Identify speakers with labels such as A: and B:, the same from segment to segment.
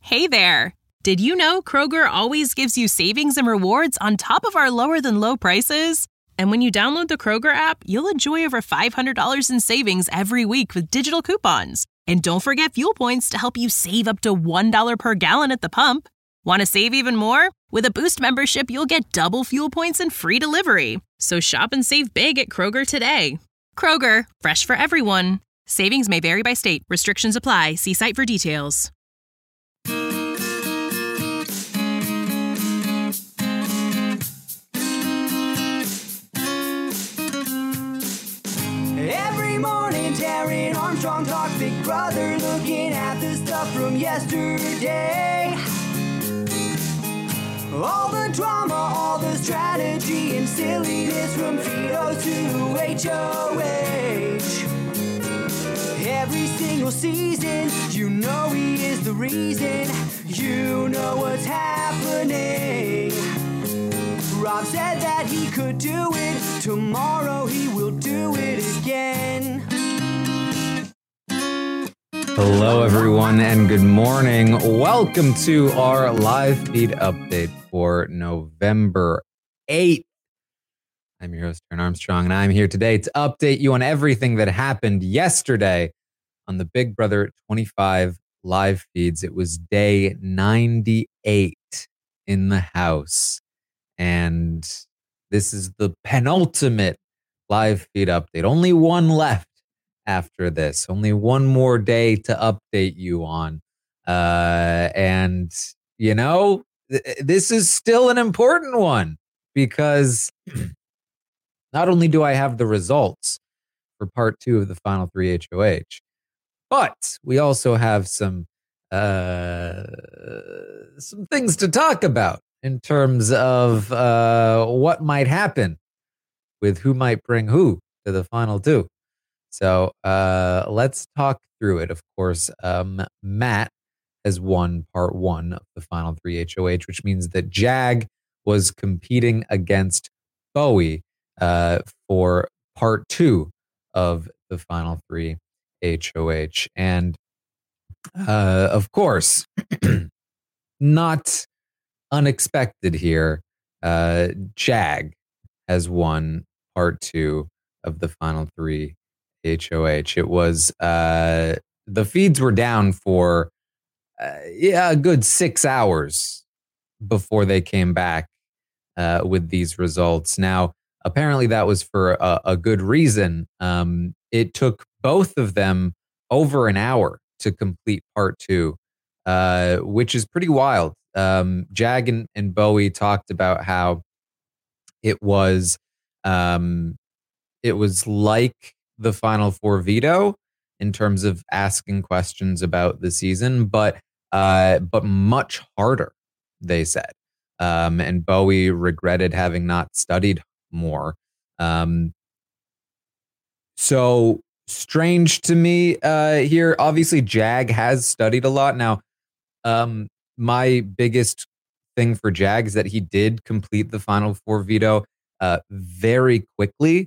A: Hey there! Did you know Kroger always gives you savings and rewards on top of our lower-than-low prices? And when you download the Kroger app, you'll enjoy over $500 in savings every week with digital coupons. And don't forget fuel points to help you save up to $1 per gallon at the pump. Want to save even more? With a Boost membership, you'll get double fuel points and free delivery. So shop and save big at Kroger today. Kroger, fresh for everyone. Savings may vary by state. Restrictions apply. See site for details.
B: Every morning, Darren Armstrong talks Big Brother, looking at the stuff from yesterday. All the drama, all the strategy and silliness from Vito to HOH. Every single season, you know he is the reason. You know what's happening. Rob said that he could do it. Tomorrow he will do it again.
C: Hello, everyone, and good morning. Welcome to our live feed update for November 8th. I'm your host, Darren Armstrong, and I'm here today to update you on everything that happened yesterday on the Big Brother 25 live feeds. It was day 98 in the house. And this is the penultimate live feed update. Only one left after this. Only one more day to update you on. And, you know, this is still an important one because not only do I have the results for part 2 of the final 3 HOH, but we also have some things to talk about in terms of what might happen with who might bring who to the final 2. So let's talk through it. Of course, Matt has won part 1 of the final 3 HOH, which means that Jag was competing against Bowie for part 2 of the final 3 HOH. And of course, not unexpected here, Jag has won part 2 of the final 3 HOH. It was the feeds were down for a good 6 hours before they came back with these results. Now, apparently that was for a good reason. It took both of them over an hour to complete part 2, which is pretty wild. Jag and Bowie talked about how it was like the Final Four veto in terms of asking questions about the season, but much harder, they said. And Bowie regretted having not studied more. So strange to me here. Obviously, Jag has studied a lot. Now, my biggest thing for Jag is that he did complete the Final Four veto very quickly.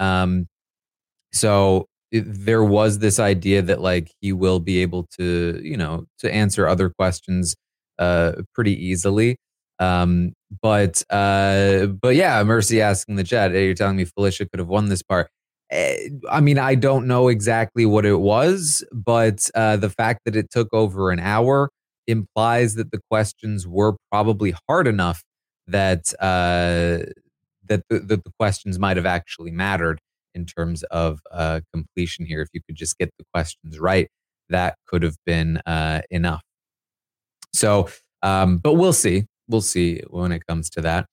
C: So there was this idea that like he will be able to, to answer other questions pretty easily. But yeah, Mercy asking the chat, hey, you're telling me Felicia could have won this part. I mean, I don't know exactly what it was, but the fact that it took over an hour implies that the questions were probably hard enough that that the questions might have actually mattered in terms of completion here. If you could just get the questions right, that could have been enough. So, but we'll see. We'll see when it comes to that.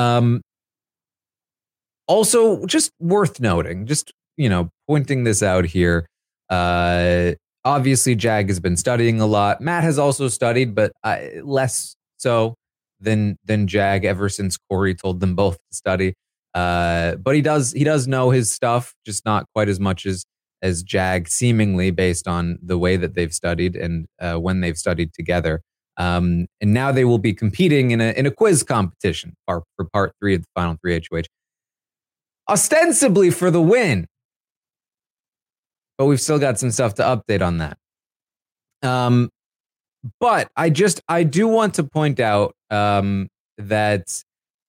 C: Also, just worth noting, just, pointing this out here. Obviously, Jag has been studying a lot. Matt has also studied, but less so than Jag ever since Corey told them both to study. But he does know his stuff, just not quite as much as Jag, seemingly based on the way that they've studied and when they've studied together. And now they will be competing in a quiz competition for part 3 of the final 3 HOH, ostensibly for the win. But we've still got some stuff to update on that. But I do want to point out that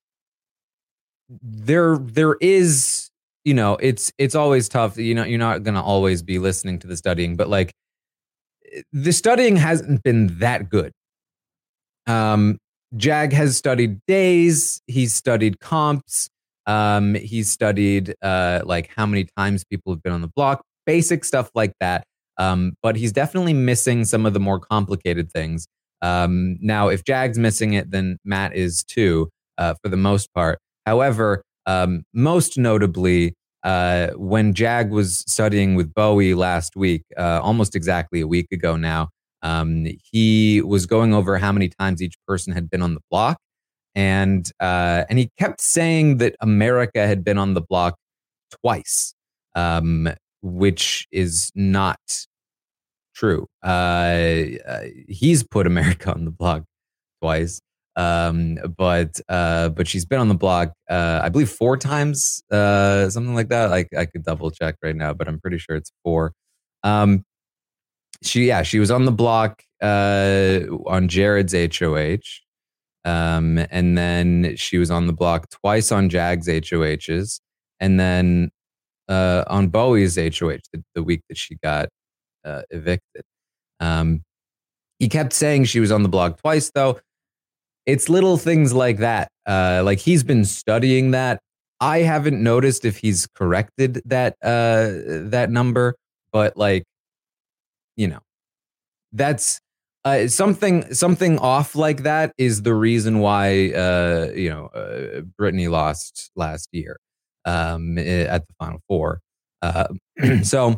C: there is, it's always tough. You're not going to always be listening to the studying, but like the studying hasn't been that good. Jag has studied days. He's studied comps. He's studied like how many times people have been on the block, basic stuff like that. But he's definitely missing some of the more complicated things. Now, if Jag's missing it, then Matt is too, for the most part. However, most notably, when Jag was studying with Bowie last week, almost exactly a week ago now, he was going over how many times each person had been on the block, and he kept saying that America had been on the block twice, which is not true. He's put America on the block twice, but she's been on the block, I believe 4 times, something like that. I could double check right now, but I'm pretty sure it's 4. She was on the block on Jared's HOH. And then she was on the block twice on Jag's HOHs, and then on Bowie's HOH the week that she got evicted. He kept saying she was on the block twice, though. It's little things like that. Like he's been studying that. I haven't noticed if he's corrected that number, but like, that's something off like that is the reason why Brittany lost last year at the Final Four. So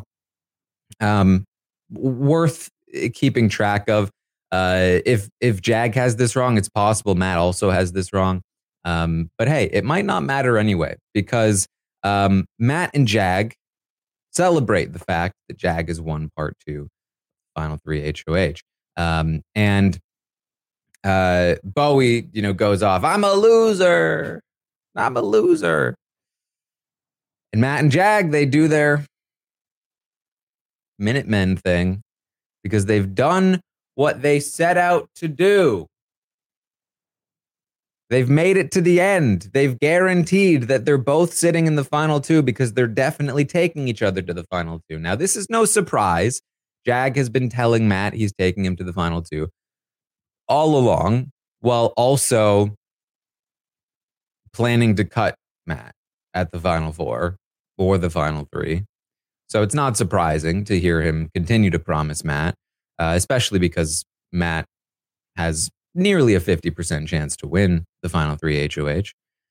C: worth keeping track of. If Jag has this wrong, it's possible Matt also has this wrong. But hey, it might not matter anyway, because Matt and Jag celebrate the fact that Jag has won part 2, Final 3 HOH. And Bowie, goes off, I'm a loser. And Matt and Jag, they do their Minutemen thing because they've done what they set out to do. They've made it to the end. They've guaranteed that they're both sitting in the final 2 because they're definitely taking each other to the final 2. Now, this is no surprise. Jag has been telling Matt he's taking him to the final 2 all along, while also planning to cut Matt at the final 4 or the final 3. So it's not surprising to hear him continue to promise Matt, especially because Matt has nearly a 50% chance to win the final 3 HOH.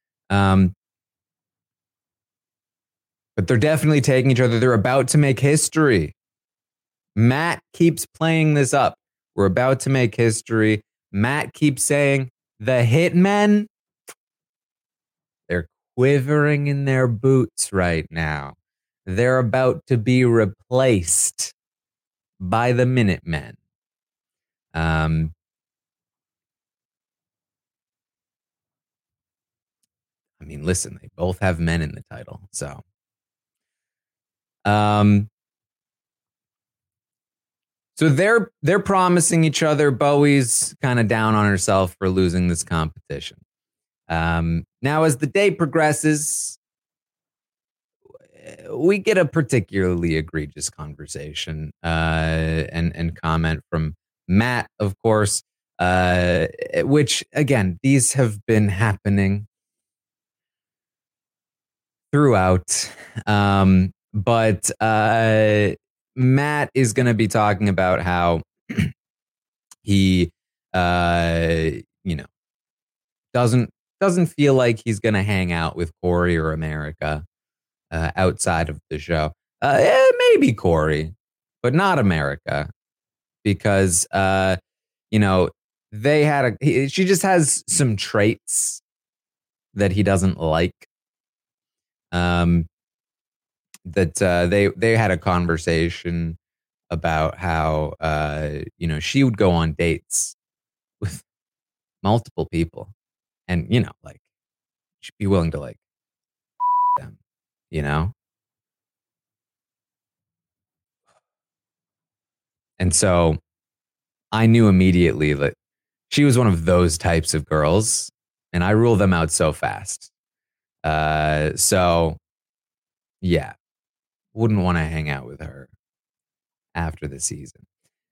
C: But they're definitely taking each other. They're about to make history. Matt keeps playing this up. We're about to make history. Matt keeps saying, the Hitmen, they're quivering in their boots right now. They're about to be replaced by the Minutemen. I mean, listen, they both have men in the title. So, so they're promising each other. Bowie's kind of down on herself for losing this competition. Now, as the day progresses, we get a particularly egregious conversation and comment from Matt, of course, which, again, these have been happening throughout. But Matt is going to be talking about how he, doesn't feel like he's going to hang out with Corey or America outside of the show. Maybe Corey, but not America, because she just has some traits that he doesn't like. That they had a conversation about how she would go on dates with multiple people, and she'd be willing to like them, and so I knew immediately that she was one of those types of girls, and I rule them out so fast. So, yeah, wouldn't want to hang out with her after the season.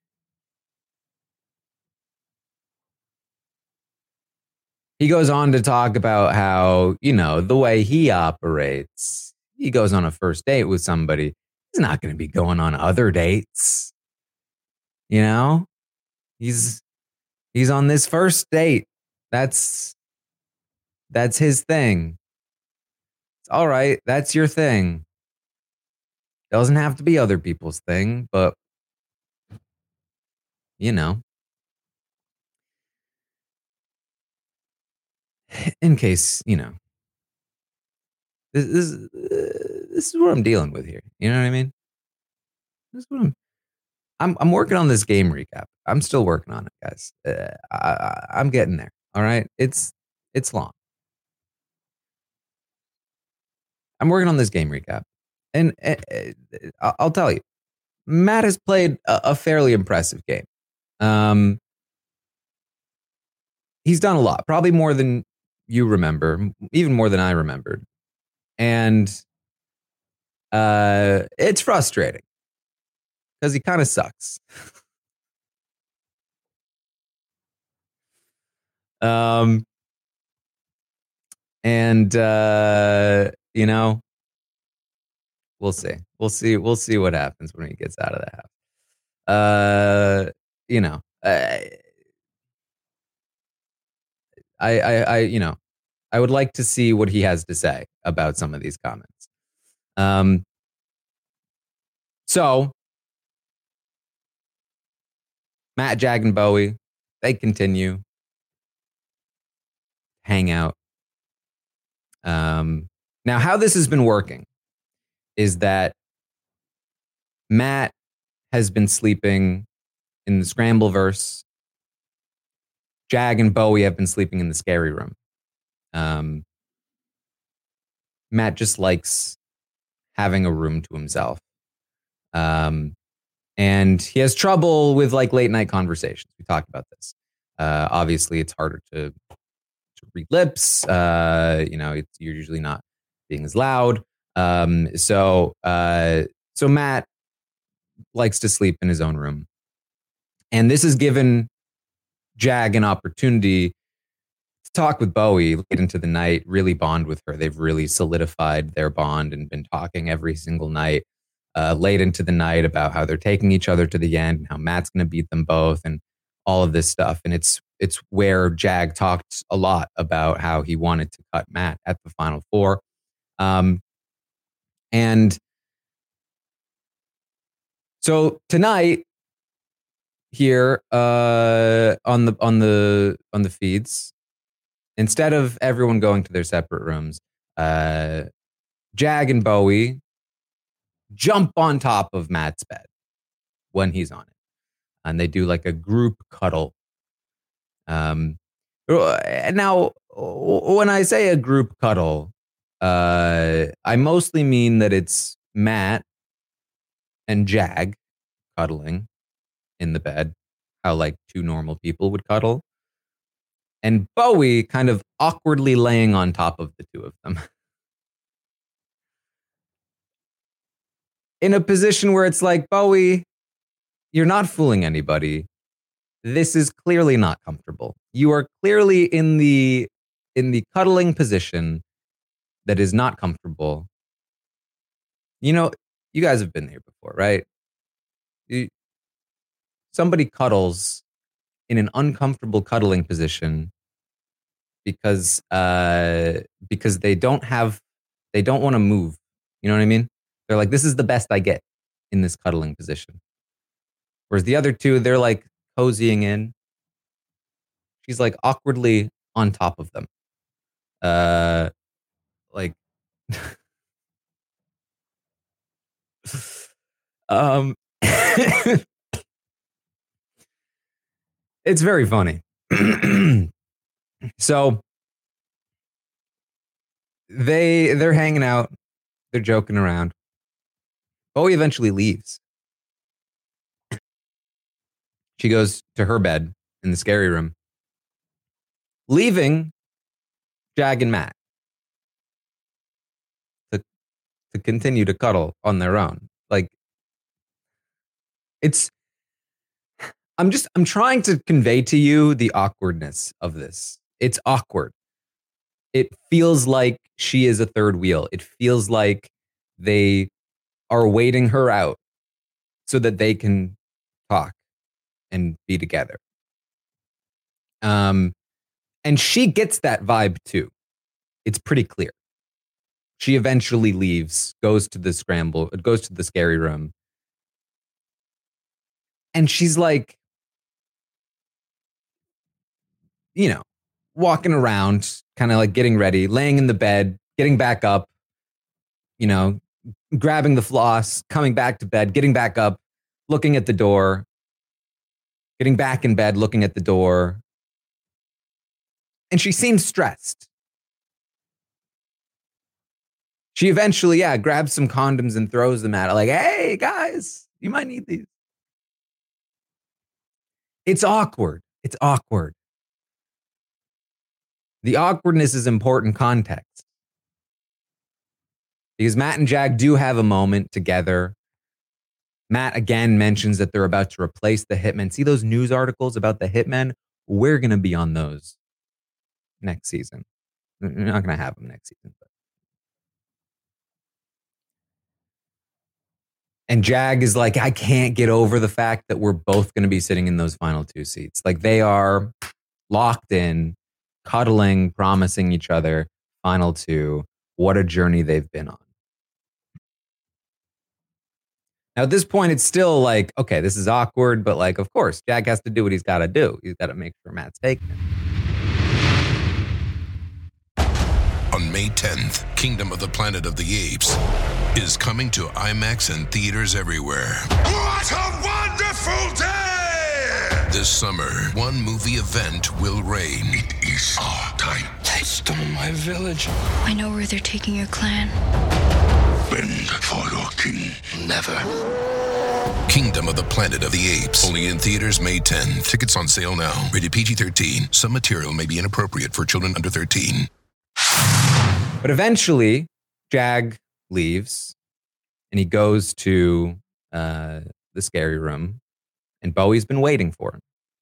C: He goes on to talk about how, the way he operates. He goes on a first date with somebody. He's not going to be going on other dates. He's on this first date. That's his thing. It's all right. That's your thing. Doesn't have to be other people's thing, but in case, this is what I'm dealing with here. You know what I mean? This is what I'm working on this game recap. I'm still working on it, guys. I'm getting there. All right. It's long. I'm working on this game recap. And I'll tell you, Matt has played a fairly impressive game. He's done a lot, probably more than you remember, even more than I remembered. And it's frustrating because he kind of sucks. And we'll see. We'll see what happens when he gets out of the house. I would like to see what he has to say about some of these comments. So Matt, Jag, and Bowie, they continue to hang out. Now, how this has been working is that Matt has been sleeping in the Scrambleverse. Jag and Bowie have been sleeping in the scary room. Matt just likes having a room to himself. And he has trouble with late night conversations. We talked about this. Obviously, it's harder to read lips. You're usually not being as loud. So Matt likes to sleep in his own room. And this has given Jag an opportunity to talk with Bowie late into the night, really bond with her. They've really solidified their bond and been talking every single night, late into the night, about how they're taking each other to the end and how Matt's going to beat them both and all of this stuff. And it's where Jag talked a lot about how he wanted to cut Matt at the Final Four. And so tonight here on the feeds, instead of everyone going to their separate rooms, Jag and Bowie jump on top of Matt's bed when he's on it, and they do a group cuddle. Now, when I say a group cuddle, I mostly mean that it's Matt and Jag cuddling in the bed, how two normal people would cuddle, and Bowie kind of awkwardly laying on top of the two of them in a position where it's Bowie, you're not fooling anybody. This is clearly not comfortable. You are clearly in the cuddling position that is not comfortable. You guys have been here before, right? Somebody cuddles in an uncomfortable cuddling position because they don't want to move. You know what I mean? They're this is the best I get in this cuddling position. Whereas the other two, they're cozying in. She's awkwardly on top of them. It's very funny. So they're hanging out, they're joking around. Bowie eventually leaves.
D: She goes to her bed in the scary room, leaving Jag and Matt to continue to cuddle on their own. Like, I'm trying to convey to you the awkwardness of this. It's awkward. It feels like she is a third wheel. It feels like they are waiting her out so that they can talk and be together. And she gets that vibe too. It's pretty clear. She eventually leaves, goes to the scary room. And she's like, walking around, kind of like getting ready, laying in the bed, getting back up, grabbing the floss, coming back to bed, getting back up, looking at the door, getting back in bed, looking at the door. And she seems stressed. She eventually, grabs some condoms and throws them at her, like, hey, guys, you might need these. It's awkward. It's awkward. The awkwardness is important context. Because Matt and Jag do have a moment together. Matt again mentions that they're about to replace the hitmen. See those news articles about the hitmen? We're going to be on those next season. We're not going to have them next season. And Jag is like, I can't get over the fact that we're both going to be sitting in those final two seats. Like, they are locked in, cuddling, promising each other final two. What a journey they've been on. Now, at this point, it's still like, okay, this is awkward, but like, of course, Jag has to do what he's got to do. He's got to make sure Matt's taking it.
E: On May 10th, Kingdom of the Planet of the Apes is coming to IMAX and theaters everywhere. What a wonderful day! This summer, one movie event will reign. It is our time. They stole my village.
F: I know where they're taking your clan.
E: Bend for your king. Never. Kingdom of the Planet of the Apes. Only in theaters May 10th. Tickets on sale now. Rated PG-13. Some material may be inappropriate for children under 13.
D: But eventually, Jag leaves and he goes to the scary room, and Bowie's been waiting for him.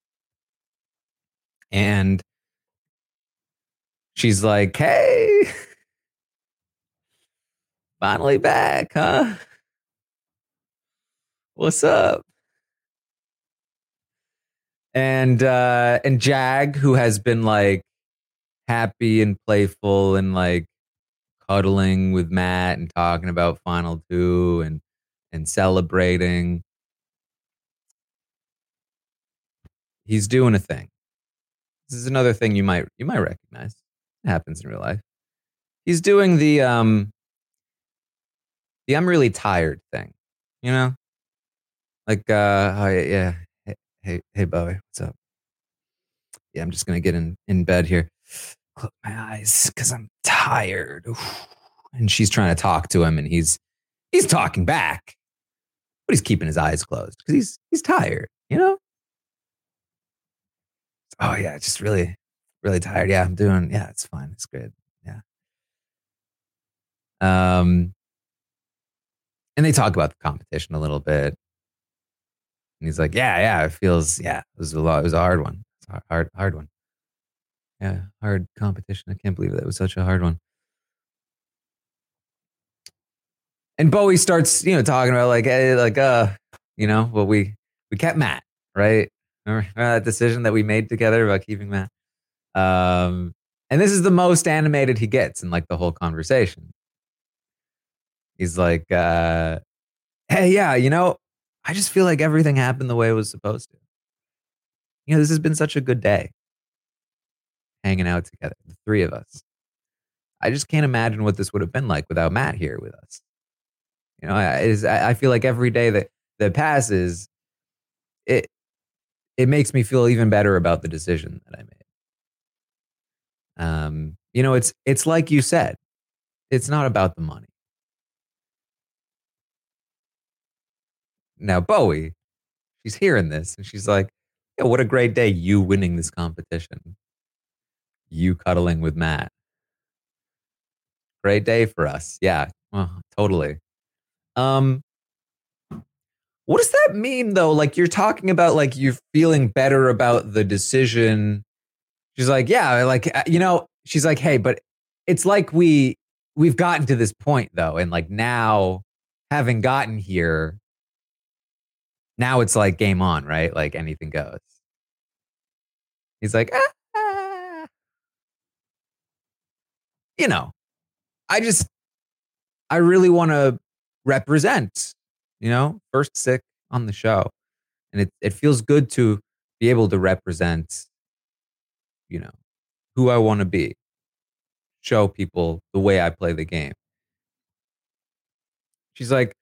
D: And she's like, hey, finally back, huh? What's up? And Jag, who has been like happy and playful and like cuddling with Matt and talking about final two and celebrating, he's doing a thing. This is another thing you might recognize. It happens in real life. He's doing the I'm really tired thing, Like, oh yeah. Hey, Bowie, what's up? Yeah, I'm just gonna get in bed here. Close my eyes because I'm tired. Oof. And she's trying to talk to him, and he's talking back, but he's keeping his eyes closed because he's tired, Oh yeah, just really, really tired. Yeah, it's fine. It's good. Yeah. And they talk about the competition a little bit. And he's like, yeah, it was a hard one. It's a hard one. Yeah, hard competition. I can't believe that was such a hard one. And Bowie starts, talking about like, hey, well, we kept Matt, right? Remember that decision that we made together about keeping Matt? And this is the most animated he gets in like the whole conversation. He's like, hey, yeah, I just feel like everything happened the way it was supposed to. This has been such a good day. Hanging out together, the three of us. I just can't imagine what this would have been like without Matt here with us. I feel like every day that passes, it makes me feel even better about the decision that I made. It's like you said, it's not about the money. Now, Bowie, she's hearing this and she's like,
C: Yeah, what a great day, you winning this competition. You cuddling with Matt. Great day for us. Yeah, totally. What does that mean though? Like you're talking about like you're feeling better about the decision. She's like, yeah, like she's like, hey, but it's like we've gotten to this point though, and like now having gotten here, now it's like game on, right? Like anything goes. He's like, you know, I really want to represent, first sick on the show. And it feels good to be able to represent, who I want to be, show people the way I play the game. She's like,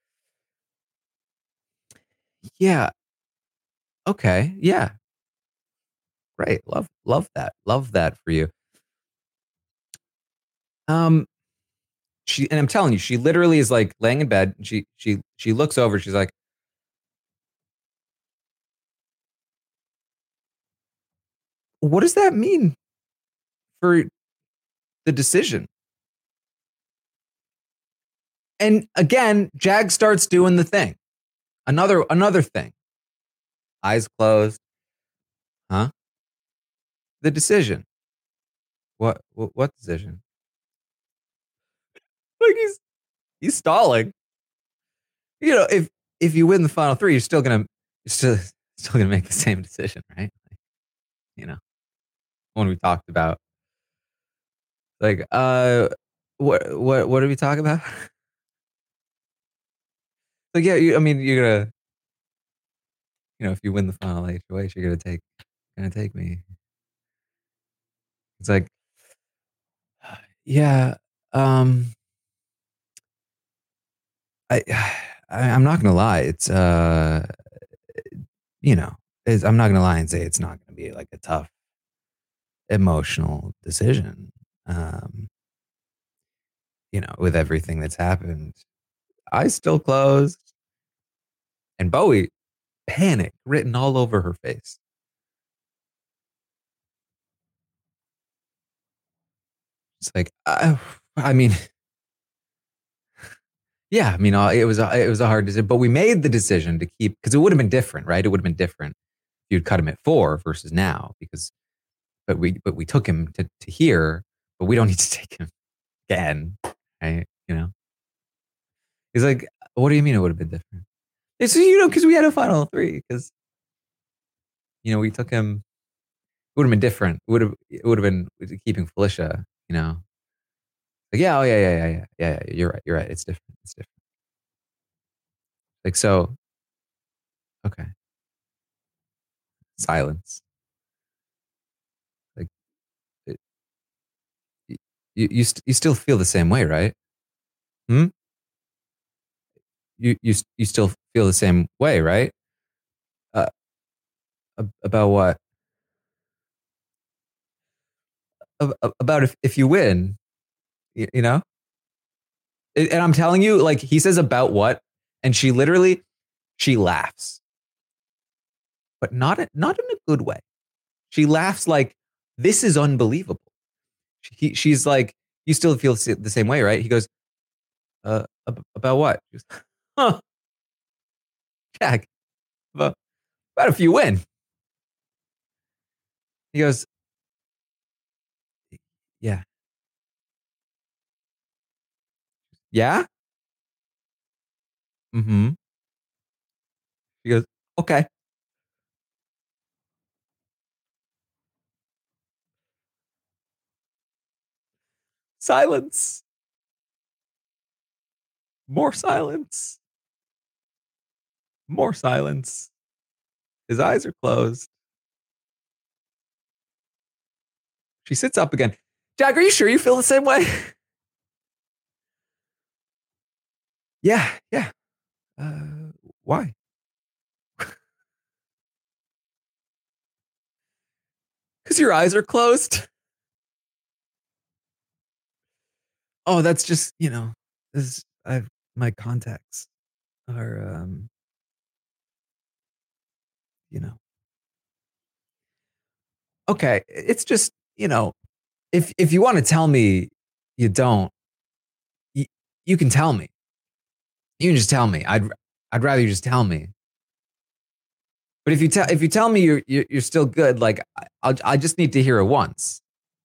C: yeah, okay, yeah. Great. Love that. Love that for you. And I'm telling you, she literally is like laying in bed. And she looks over. She's like, what does that mean for the decision? And again, Jag starts doing the thing. Another thing. Eyes closed. Huh? The decision. What decision? Like he's stalling. If you win the final three, you're still gonna make the same decision, right? When we talked about like what did we talk about? Like yeah, you're gonna if you win the final HOH, you're gonna take me. It's like yeah, I I'm not gonna lie, it's I'm not gonna lie and say it's not gonna be like a tough emotional decision. With everything that's happened, eyes still closed, and Bowie panic written all over her face. It's like I mean, yeah, it was a hard decision, but we made the decision to keep because it would have been different, right? It would have been different if you'd cut him at 4 versus now but we took him to here, but we don't need to take him again, right? He's like, what do you mean it would have been different? It's because we had a final 3 because we took him. It would have been different. It would have been keeping Felicia. Like yeah, oh yeah. You're right. It's different. Like so. Okay. Silence. Like you still feel the same way, right? You still feel the same way, right? About what? About if you win, you know? And I'm telling you, like he says about what? And she laughs. But not in a good way. She laughs like, this is unbelievable. She's like, you still feel the same way, right? He goes, about what? She goes, huh. Jack, about if you win. He goes, yeah. Yeah? Mm-hmm. She goes, okay. Silence. More silence. More silence. His eyes are closed. She sits up again. Jack, are you sure you feel the same way? Yeah. Why? Because your eyes are closed. Oh, that's just, my contacts are, okay, it's just, if you want to tell me you don't, you can tell me. You can just tell me. I'd rather you just tell me. But if you tell me you're still good, like I just need to hear it once.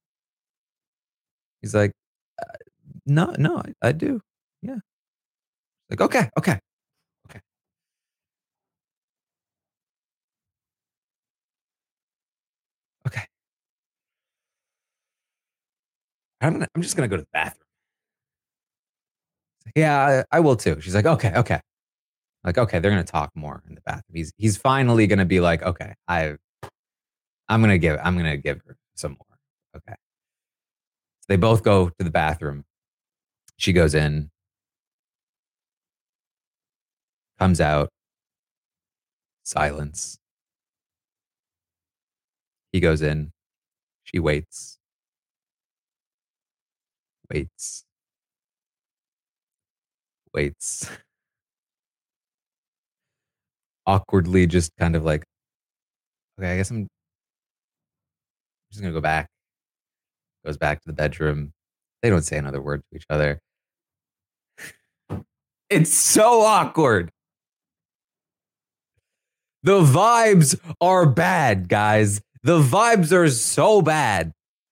C: He's like, no, I do. Yeah. Like, okay. I'm just gonna go to the bathroom. Yeah, I will too. She's like, okay. Like, okay, they're gonna talk more in the bathroom. He's finally gonna be like, okay, I'm gonna give her some more. Okay. So they both go to the bathroom. She goes in, comes out, silence. He goes in. She waits. Awkwardly, just kind of like, okay, I guess I'm just gonna go back. Goes back to the bedroom. They don't say another word to each other. It's so awkward. The vibes are bad, guys. The vibes are so bad.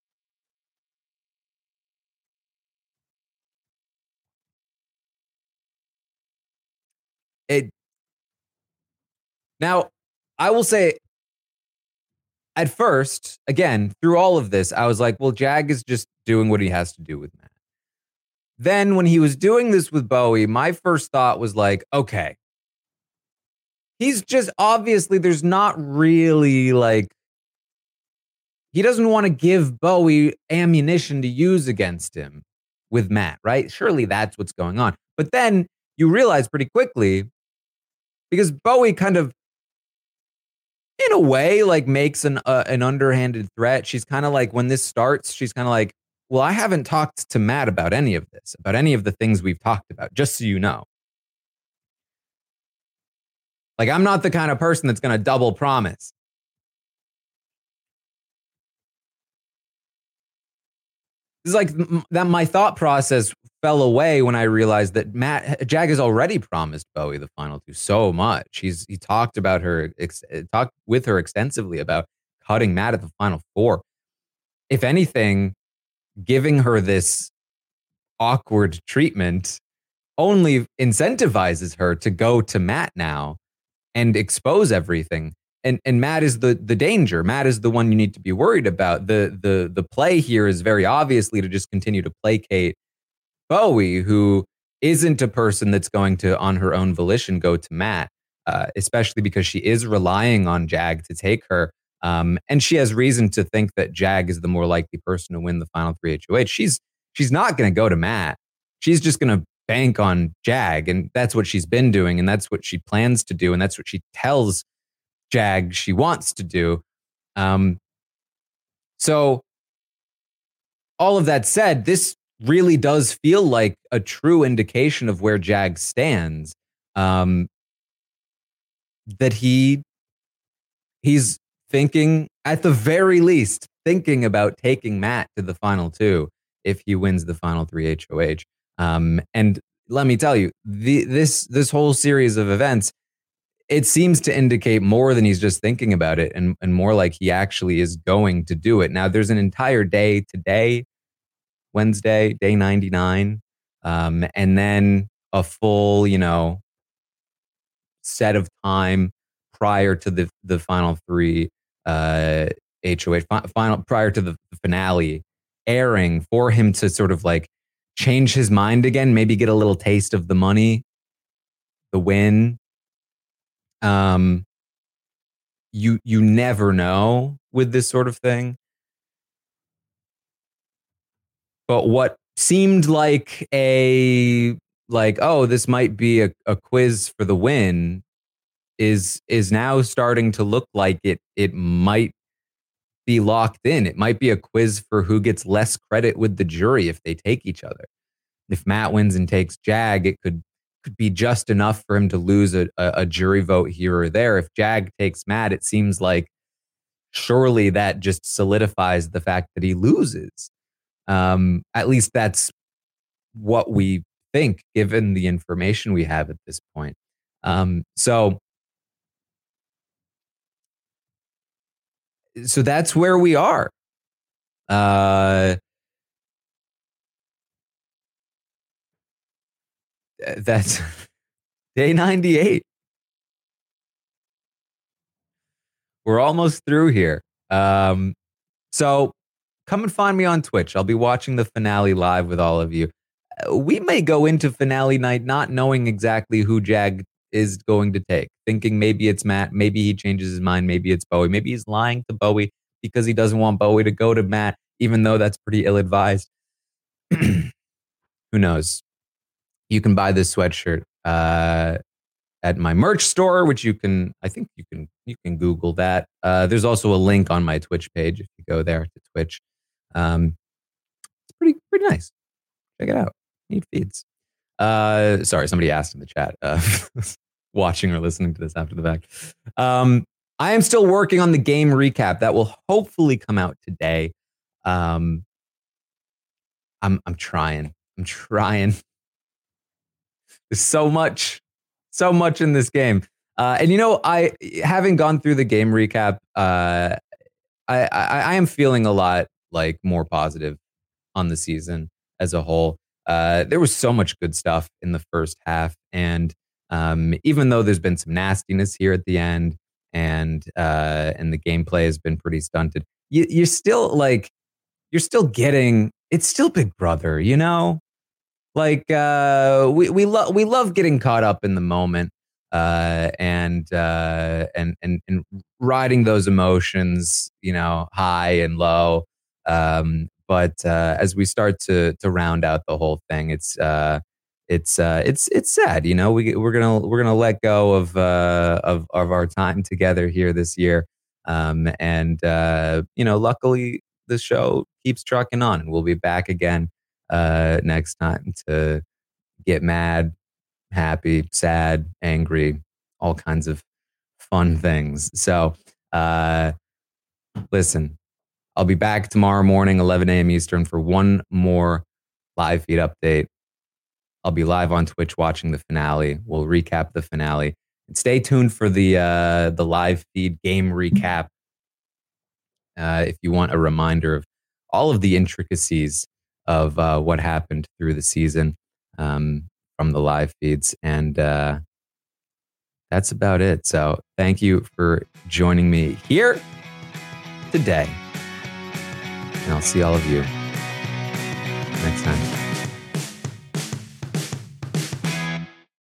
C: Now, I will say, at first, again, through all of this, I was like, well, Jag is just doing what he has to do with Matt. Then when he was doing this with Bowie, my first thought was like, okay, he's just obviously, there's not really like, he doesn't want to give Bowie ammunition to use against him with Matt, right? Surely that's what's going on. But then you realize pretty quickly, because Bowie kind of, in a way, like makes an underhanded threat. She's kind of like, when this starts, she's kind of like, well, I haven't talked to Matt about any of this, about any of the things we've talked about, just so you know. Like, I'm not the kind of person that's going to double promise. This is like that. My thought process fell away when I realized that Jag has already promised Bowie the final two so much. He talked about talked with her extensively about cutting Matt at the final four. If anything, giving her this awkward treatment only incentivizes her to go to Matt now and expose everything. And Matt is the danger. Matt is the one you need to be worried about. The play here is very obviously to just continue to placate Bowie, who isn't a person that's going to, on her own volition, go to Matt, especially because she is relying on Jag to take her. And she has reason to think that Jag is the more likely person to win the final three HOH. She's not going to go to Matt. She's just going to bank on Jag. And that's what she's been doing. And that's what she plans to do. And that's what she tells Jag she wants to do. So all of that said, this really does feel like a true indication of where Jag stands. That he's thinking, at the very least, thinking about taking Matt to the final two if he wins the final three HOH. And let me tell you, this whole series of events, it seems to indicate more than he's just thinking about it, and more like he actually is going to do it. Now, there's an entire day today, Wednesday, day 99, and then a full, set of time prior to the final three HOH, prior to the finale airing, for him to sort of like change his mind again, maybe get a little taste of the money, the win. You never know with this sort of thing. But what seemed like this might be a quiz for the win is now starting to look like it might be locked in. It might be a quiz for who gets less credit with the jury if they take each other. If Matt wins and takes Jag, it could be just enough for him to lose a jury vote here or there. If Jag takes Matt, it seems like surely that just solidifies the fact that he loses. At least that's what we think, given the information we have at this point. So that's where we are. That's day 98. We're almost through here. So come and find me on Twitch. I'll be watching the finale live with all of you. We may go into finale night not knowing exactly who Jag is going to take, thinking maybe it's Matt, maybe he changes his mind, maybe it's Bowie, maybe he's lying to Bowie because he doesn't want Bowie to go to Matt, even though that's pretty ill-advised. Who knows? You can buy this sweatshirt at my merch store, which you can Google that. There's also a link on my Twitch page if you go there to Twitch. It's pretty nice. Check it out. Neat feeds. Sorry, somebody asked in the chat. Watching or listening to this after the fact. I am still working on the game recap that will hopefully come out today. I'm trying. There's so much in this game. And I having gone through the game recap, I am feeling a lot like more positive on the season as a whole. There was so much good stuff in the first half, and even though there's been some nastiness here at the end, and the gameplay has been pretty stunted, you're still getting, it's still Big Brother, Like we love getting caught up in the moment and riding those emotions, high and low. But as we start to round out the whole thing, it's sad. We're gonna let go of our time together here this year. Luckily the show keeps trucking on, and we'll be back again next time to get mad, happy, sad, angry, all kinds of fun things. So listen, I'll be back tomorrow morning, 11 a.m. Eastern, for one more live feed update. I'll be live on Twitch watching the finale. We'll recap the finale. And stay tuned for the live feed game recap if you want a reminder of all of the intricacies of what happened through the season from the live feeds. And that's about it. So thank you for joining me here today. And I'll see all of you next time.